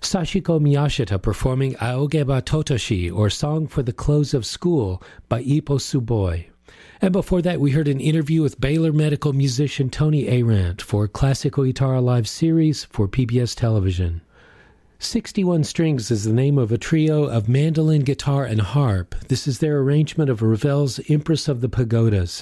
Sachiko Miyashita performing Aogeba Totoshi, or Song for the Close of School, by Ippo Tsuboi. And before that, we heard an interview with Baylor medical musician Tony Arant for Classical Guitar Alive series for PBS Television. 61 Strings is the name of a trio of mandolin, guitar, and harp. This is their arrangement of Ravel's Empress of the Pagodas.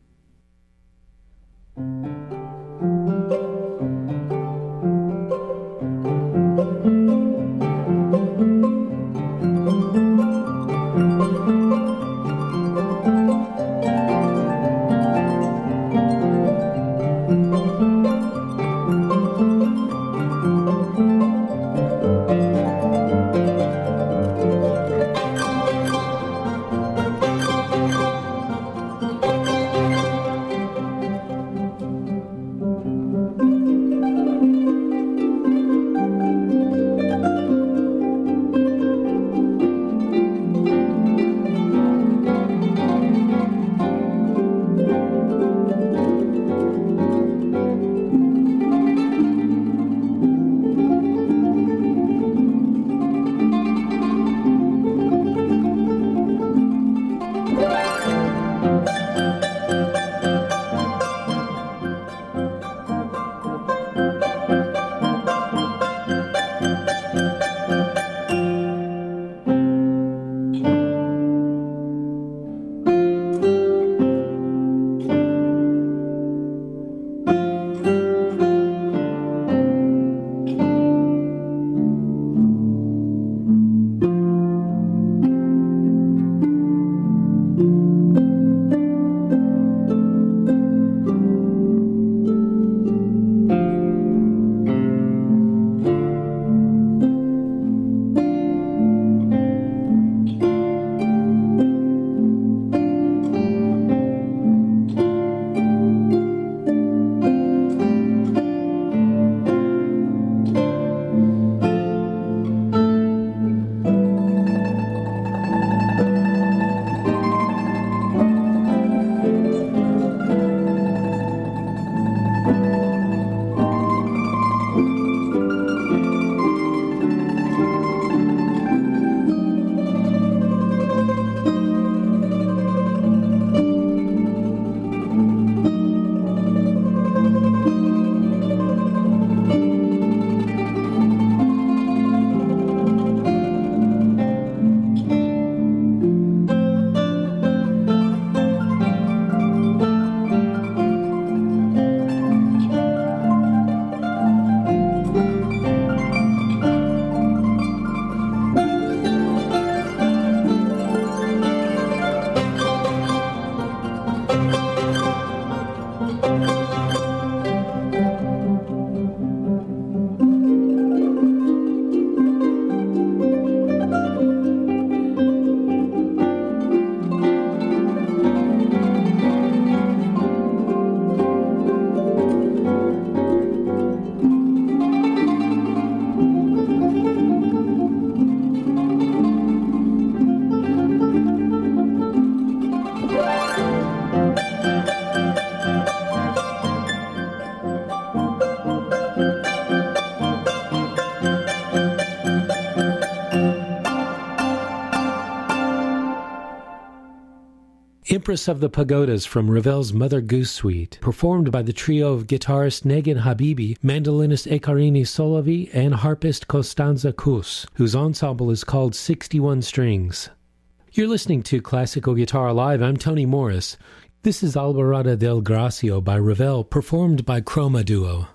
Empress of the Pagodas from Ravel's Mother Goose Suite, performed by the trio of guitarist Negan Habibi, mandolinist Ekarini Solovi, and harpist Costanza Kus, whose ensemble is called 61 Strings. You're listening to Classical Guitar Alive. I'm Tony Morris. This is Alborada del Gracio by Ravel, performed by Chroma Duo.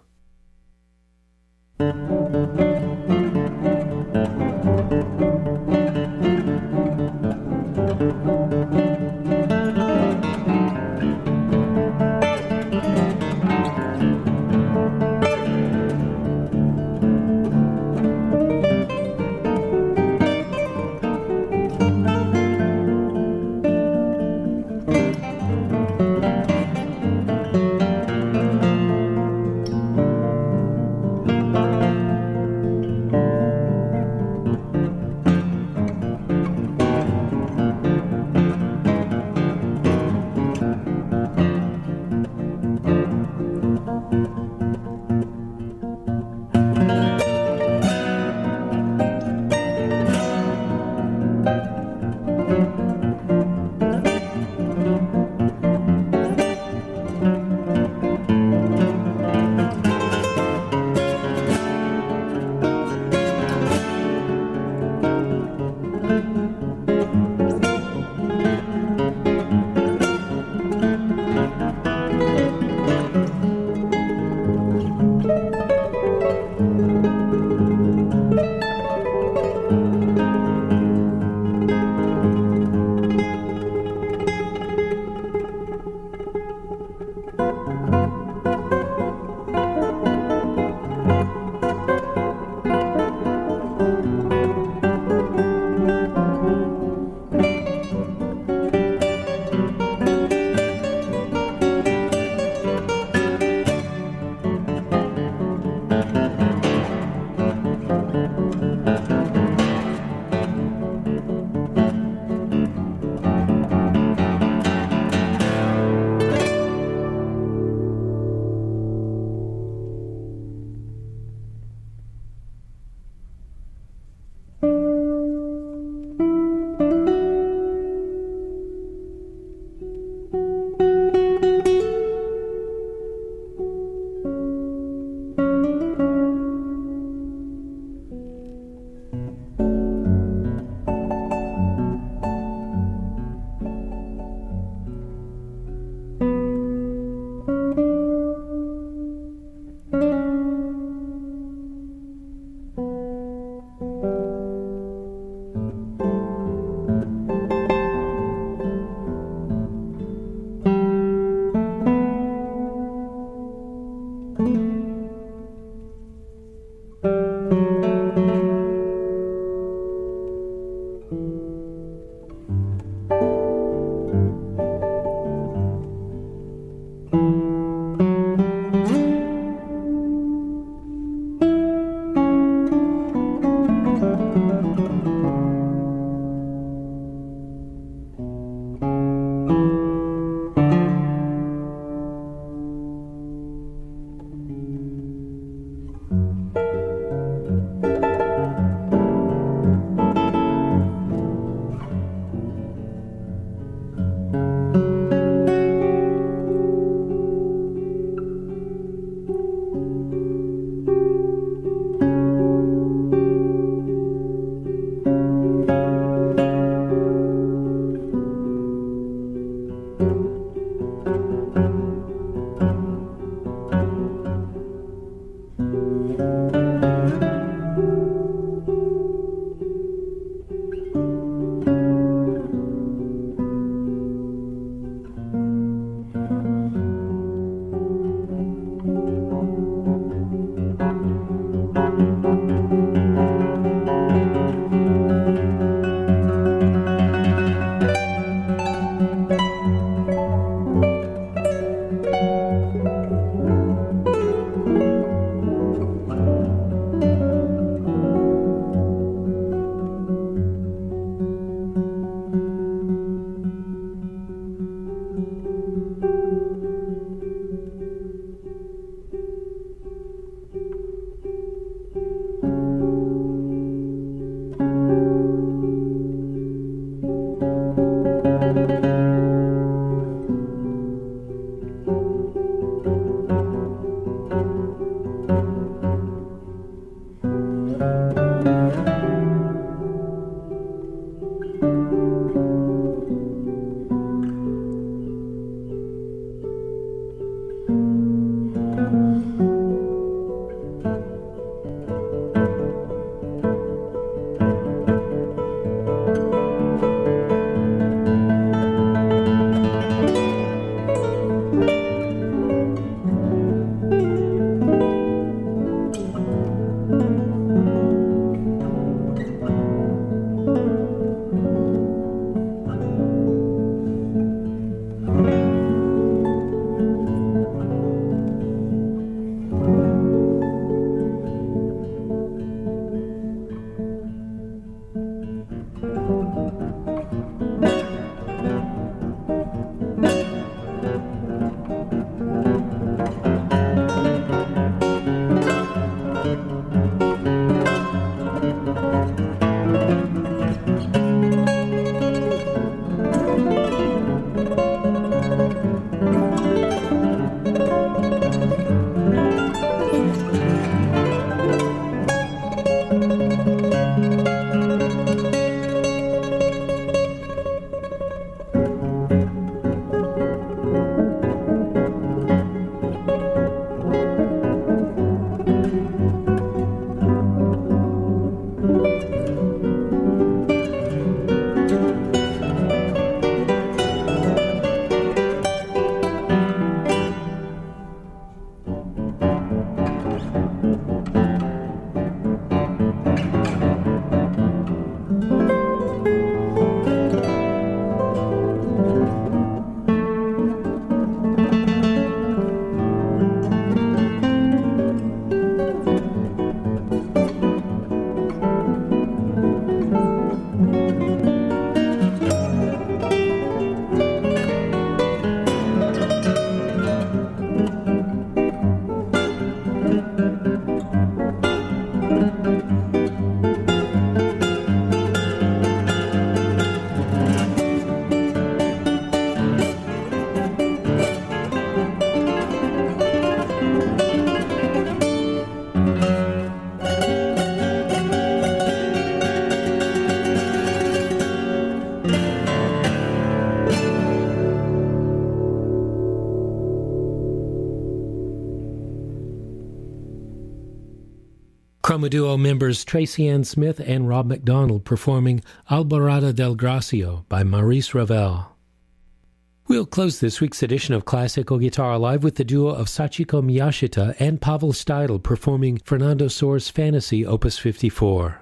Chroma Duo members Tracy Ann Smith and Rob McDonald performing Alborada del Gracio by Maurice Ravel. We'll close this week's edition of Classical Guitar Live with the duo of Sachiko Miyashita and Pavel Steidl performing Fernando Sohr's Fantasy Opus 54.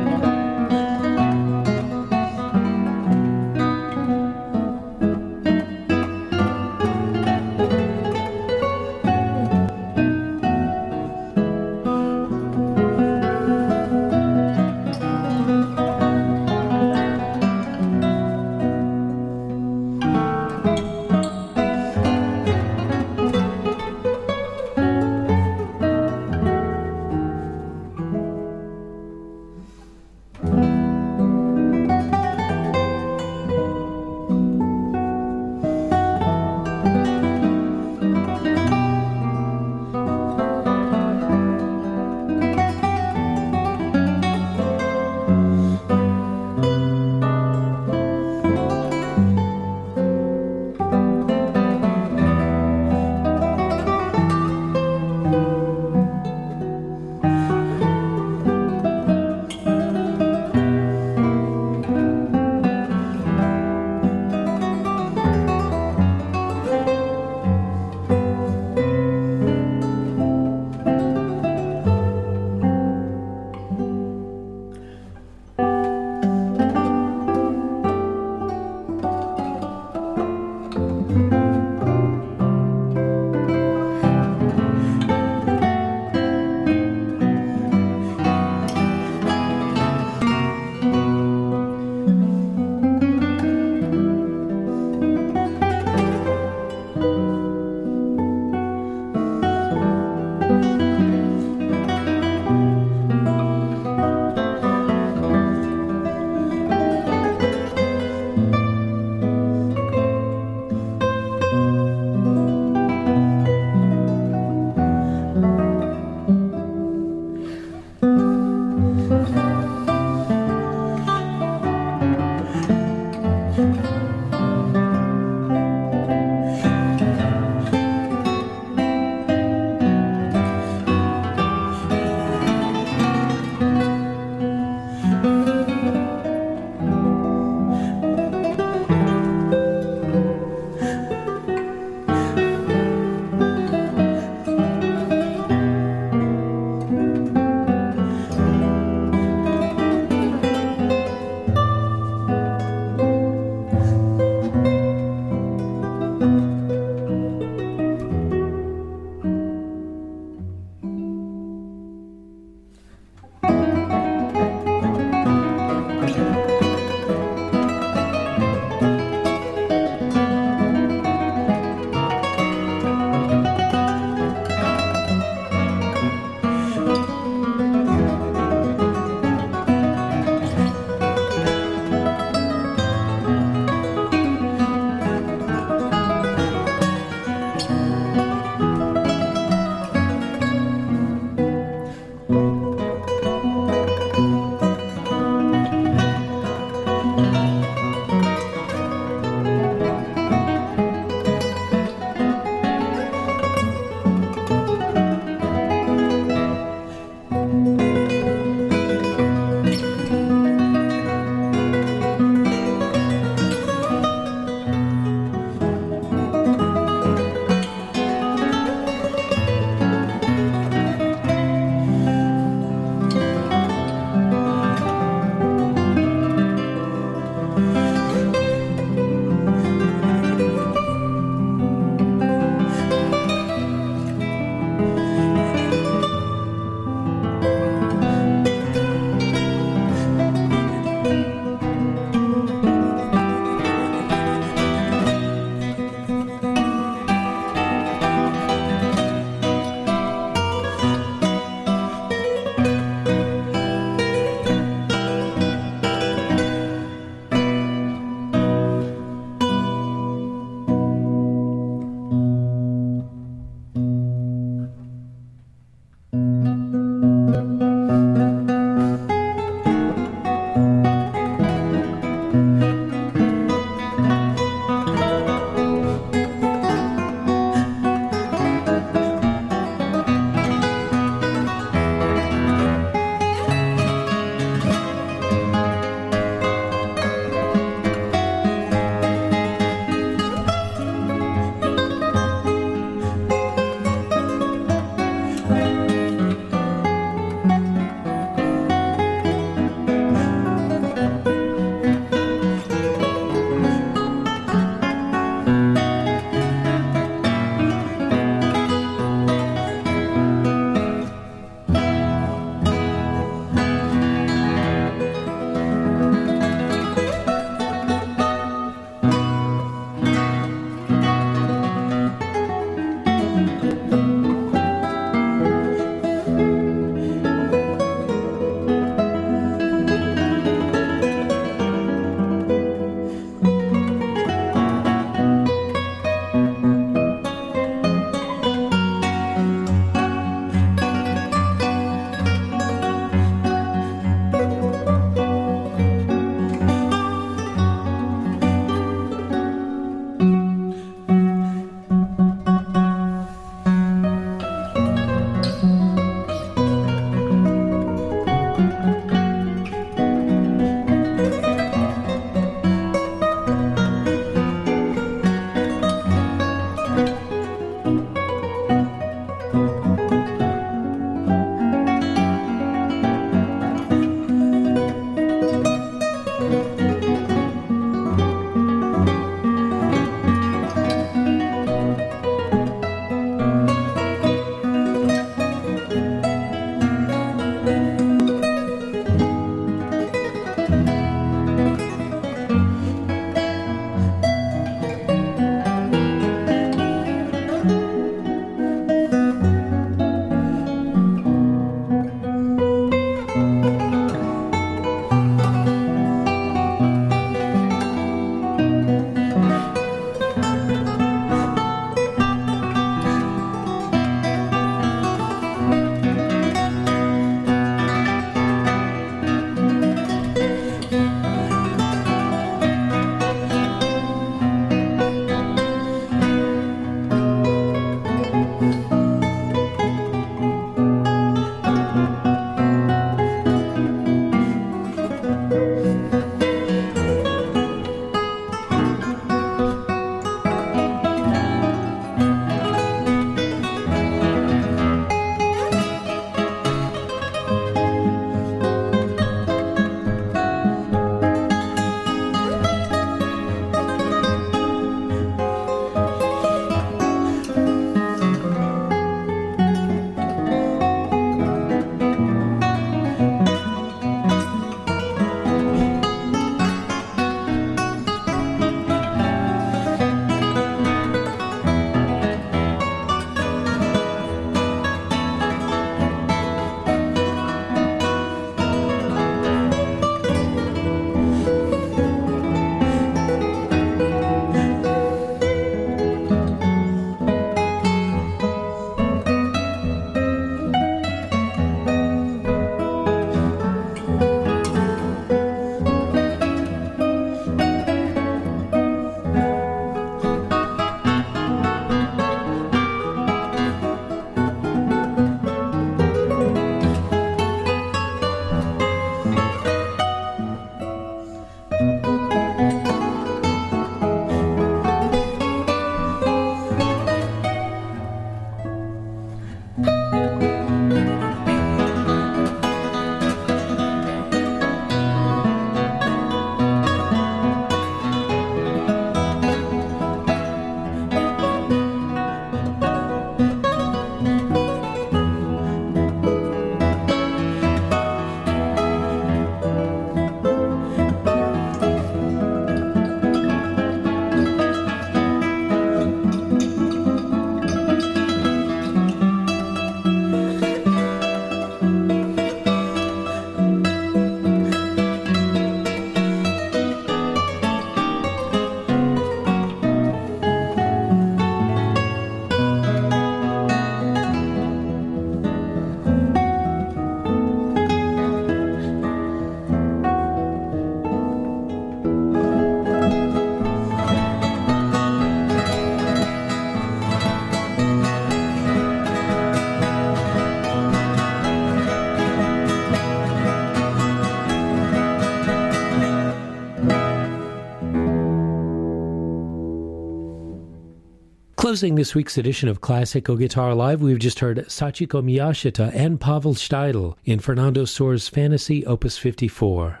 Closing this week's edition of Classical Guitar Live, we've just heard Sachiko Miyashita and Pavel Steidl in Fernando Soares' Fantasy Opus 54.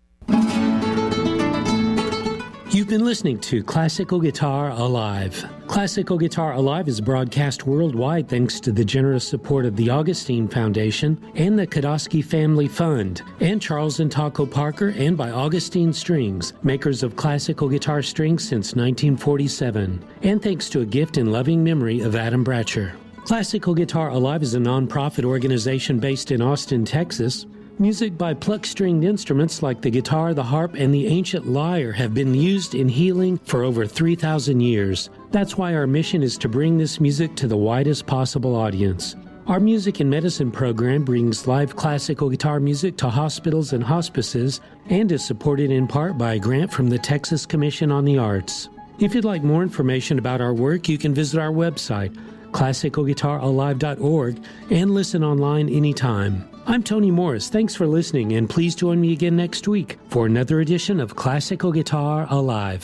You've been listening to Classical Guitar Alive. Classical Guitar Alive is broadcast worldwide thanks to the generous support of the Augustine Foundation and the Kodosky Family Fund, and Charles and Taco Parker, and by Augustine Strings, makers of classical guitar strings since 1947, and thanks to a gift in loving memory of Adam Bratcher. Classical Guitar Alive is a non-profit organization based in Austin, Texas. Music by pluck-stringed instruments like the guitar, the harp, and the ancient lyre have been used in healing for over 3,000 years. That's why our mission is to bring this music to the widest possible audience. Our Music and Medicine program brings live classical guitar music to hospitals and hospices and is supported in part by a grant from the Texas Commission on the Arts. If you'd like more information about our work, you can visit our website, classicalguitaralive.org, and listen online anytime. I'm Tony Morris. Thanks for listening, and please join me again next week for another edition of Classical Guitar Alive.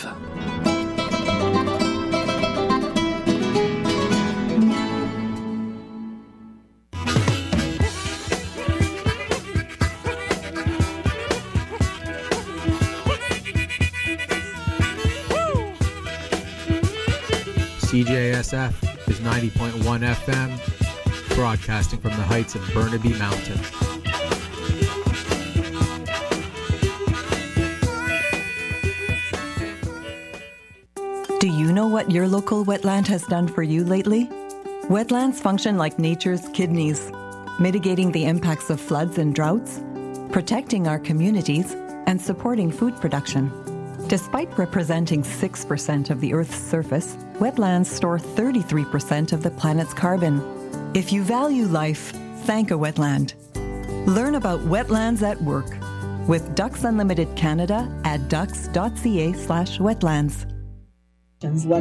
CJSF is 90.1 FM, broadcasting from the heights of Burnaby Mountain. Do you know what your local wetland has done for you lately? Wetlands function like nature's kidneys, mitigating the impacts of floods and droughts, protecting our communities, and supporting food production. Despite representing 6% of the Earth's surface, wetlands store 33% of the planet's carbon. If you value life, thank a wetland. Learn about wetlands at work with Ducks Unlimited Canada at ducks.ca/wetlands. Let